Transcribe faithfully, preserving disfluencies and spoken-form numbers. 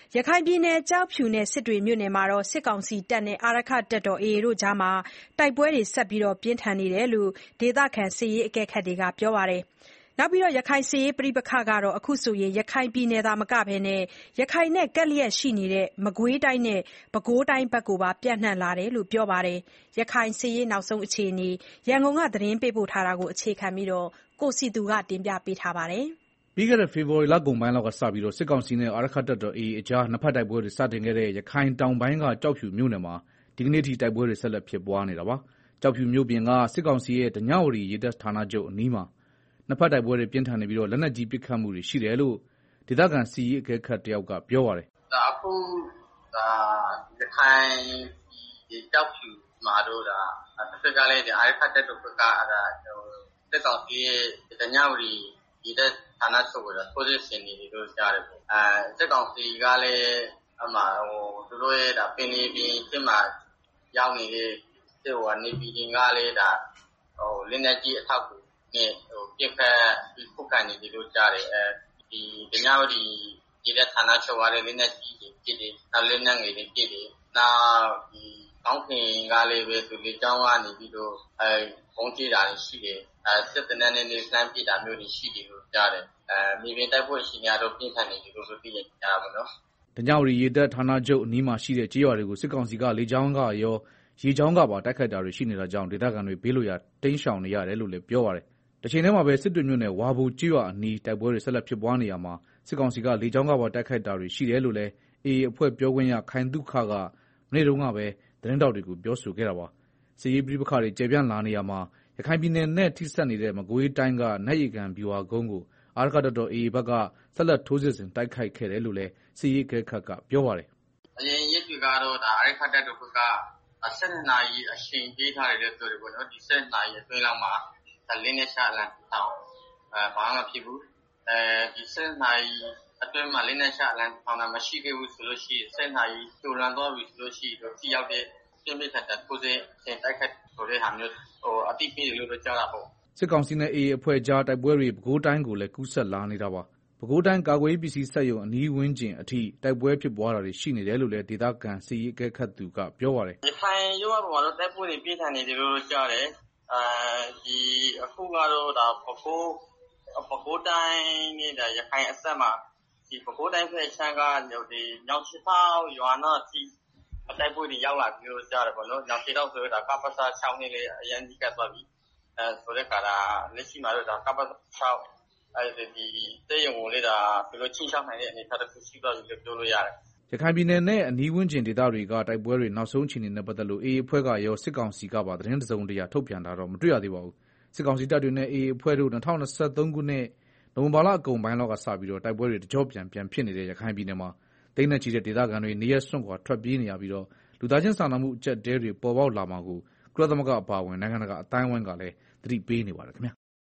ရခိုင်ပြည်နယ်ကျောက်ဖြူနဲ့စစ်တွေမြို့နယ်မှာစစ်ကောင်စီတပ်နဲ့အာရက္ခတပ်တော် အေအေ တို့ကြားတိုက်ပွဲတွေဆက်လက်ပြင်းထန်နေတယ်လို့ဒေသခံစစ်ရေးအကဲခတ်တွေကပြောပါတယ်။ ရခိုင်စစ်ရေးပဋိပက္ခဟာအခုဆိုရင်ရခိုင်ပြည်နယ်သာမကဘဲရခိုင်နဲ့ကပ်လျက်ရှိနေတဲ့မကွေးတိုင်းနဲ့ပဲခူးတိုင်းဘက်ကိုပါပြန့်နှံ့လာတယ်လို့ပြောပါတယ်။ ရခိုင်စစ်ရေးနောက်ဆုံးအခြေအနေရန်ကုန်ကသတင်းပေးပို့ထားတာကိုအခြေခံပြီးကိုစည်သူကတင်ပြထားပါတယ်။ပြီးခဲ့တဲ့ဖေဖော်ဝါရီလကုန်ပိုင်းလောက်ကစပြီးစစ်ကောင်စီနဲ့အာရက္ခတပ်တော် အေအေ ကြားနှစ်ဘက်တိုက်ပွဲတွေစတင်ခဲ့တဲ့ရခိုင်တောင်ပိုင်းကကျောက်ဖြူမြို့နယ်မှာဒီကနေ့ထိတိုက်ပွဲတွေဆက်လက်ဖြစ်ပွားနေတာပါ။ ကျောက်ဖြူမြို့ပြင်ကစစ်ကောင်စီရဲ့ဓညဝတီရေတပ်ဌာနချုပ်အနီးမှာနှစ်ဘက်တိုက်ပွဲတွေပြင်းထန်နေပြီးလက်နက်ကြီးပစ်ခတ်မှုတွေရှိတယ်လို့ဒေသခံစစ်ရေးအကဲခတ်တယောက်ကပြောပါတယ်။အခုရခိုင်ကျောက်ဖြူမှာတော့တဖက်ကလည်းအာရက္ခတပ်တော်ဘက်ကစစ်ကောင်စီရဲ့ဓညဝတီရေတပ်ဌာနချုပ်ကိုထိုးစစ်ဆင်နေတယ်လို့ကြားတယ်။စစ်ကောင်စီကလည်းအမှသူတို့ရဲ့ပင်လယ်ပြင်စစ်မှာရောက်နေတဲ့နေပြည်တော်ကလည်းဒါလက်နက်ကြီးအထောက်ကူနဲ့ပစ်ခတ်ပြီးခုခံနေတယ်လို့ကြားတယ်။ဒီဓညဝတီရေတပ်ဌာနချုပ်ကလည်းလက်နက်ကြီးတွေပစ်တယ်။နောက်လက်နက်ငယ်တွေပစ်တယ်။နောက်ဒီကောင်းကင်ကလည်းပဲသူလေကြောင်းကနေပြီးတော့အဲဘုံကျတာတွေရှိတယ်။စစ်တနက်နဲ့နေလှမ်းပစ်တာမျိုးတွေရှိတယ်လို့ကြားတယ်။အဲမြေပြင်တိုက်ပွဲရှင်များတော့ပြင်းထန်နေတယ်လို့သိရကြပါတော့။ဓညဝတီရေတပ်ဌာနချုပ်အနီးမှာရှိတဲ့ကျေးရွာတွေကိုစစ်ကောင်စီကလေကြောင်းကရောရေကြောင်းကပါတိုက်ခိုက်တာတွေရှိနေတာကြောင့်ဒေသခံတွေဘေးလွတ်ရာတိမ်းရှောင်နေရတယ်လို့လည်းပြောပါတယ်။တချိန်တည်းမှာပဲစစ်တွေမြို့နယ်ဝါဘိုကျေးရွာအနီးတိုက်ပွဲတွေဆက်လက်ဖြစ်ပွားနေရာမှာစစ်ကောင်စီကလေကြောင်းကပါတိုက်ခိုက်တာတွေရှိတယ်လို့လည်း အေအေ အဖွဲ့ပြောခွင့်ရခိုင်သုခကမနေ့တုန်းကပဲသတင်းထောက်တွေကိုပြောဆိုခဲ့တာပါ။စစ်ရေးပဋိပက္ခတွေကျယ်ပြန့်လာနေရာမှာရခိုင်ပြည်နယ်နဲ့ထိစပ်နေတဲ့မကွေးတိုင်းကနတ်ရေကန်ဗျူဟာကုန်းကိုအာရက္ခတပ်တော် အေအေ ဘက်ကဆက်လက်ထိုးစစ်ဆင်တိုက်ခိုက်ခဲ့တယ်လို့လည်းစစ်ရေးအကဲခတ်ကပြောပါတယ်။အရင်ရက်တွေကတော့အာရက္ခတပ်တော်ဘက်ကဆယ်နှစ်နာရီအချိန်ပေးထားတယ်လို့ပြောတယ်ပေါ့နော်။ဒီဆယ်နှစ်နာရီအတွင်းလောက်မှာလက်နက်ချအလံထောင်အဲဘာမှမဖြစ်ဘူး။အဲဒီဆယ်နှစ်နာရီအတွင်းမှာလက်နက်ချအလံထောင်တာမရှိခဲ့ဘူးဆိုလို့ရှိရင်ဆယ်နှစ်နာရီကျော်လွန်သွားပြီဆိုလို့ရှိရင်ထိရောက်တဲ့ပြင်းပြထန်ထန်ထိုးစစ်ဆင်တိုက်ခိုက်ဆိုတဲ့ဟာမျိုးဟိုအတိပေးတယ်လို့ကြားတာပေါ့။စစ်ကောင်စီနဲ့ အေအေ အဖွဲ့ကြားတိုက်ပွဲတွေပဲခူးတိုင်းကိုလည်းကူးစက်လာနေတာပါ။ပဲခူးတိုင်းကာကွယ်ရေးပစ္စည်းစက်ရုံအနီးဝန်းကျင်အထိတိုက်ပွဲဖြစ်ပွားတာတွေရှိနေတယ်လို့လည်းဒေသခံစစ်ရေးအကဲခတ်သူကပြောပါတယ်။ရခိုင်ရိုးမပေါ်မှာတော့တိုက်ပွဲတွေပြင်းထန်နေတယ်လို့ကြားတယ်။အဲဒီအခုကတော့ဒါပဲခူးပဲခူးတိုင်းနဲ့ဒါရခိုင်အစပ်မှာဒီပဲခူးတိုင်းဖက်ချမ်းကဒီညောင်ချီဖောက်ရွာနာအထိတိုက်ပွဲတွေရောက်လာပြီလို့ကြားတယ်ပေါ့နော်။ညောင်ချီတော့ဆိုတော့ကပ္ပစချောင်းနဲ့လည်းအရင်ကြီးကပ်သွားပြီ။အဲဆိုတဲ့ခါဒါလက်ရှိမှာတော့ဒါကပ္ပစချောင်းအဲဒီတေးရုံကိုလည်းဒါသူတို့ချင်းချောင်းနိုင်တဲ့အနေအထားတစ်ခုရှိသွားပြီလို့ပြောလို့ရတယ်။ရခိုင်ပြည်နယ်နဲ့အနီးဝန်းကျင်ဒေသတွေကတိုက်ပွဲတွေနောက်ဆုံးအခြေအနေနဲ့ပတ်သက်လို့ အေအေ အဖွဲ့ကရောစစ်ကောင်စီကပါသတင်းတစုံတရာထုတ်ပြန်တာတော့မတွေ့ရသေးပါဘူး။စစ်ကောင်စီတပ်တွေနဲ့ အေအေ အဖွဲ့တို့၂၀၂၃ ခုနှစ်နိုဝင်ဘာလအကုန်ပိုင်းလောက်ကစပြီးတိုက်ပွဲတွေတကျော့ပြန်ပြန်ဖြစ်နေတဲ့ရခိုင်ပြည်နယ်မှာသိန်းနဲ့ချီတဲ့ဒေသခံတွေနေရပ်စွန့်ခွာထွက်ပြေးနေရပြီးလူသားချင်းစာနာမှုအကျပ်အတည်းတွေပေါ်ပေါက်လာမှာကိုကုလသမဂ္ဂအပါအဝင်နိုင်ငံတကာအသိုင်းအဝိုင်းကလည်းသတိပေးနေပါတယ်ခင်ဗျာ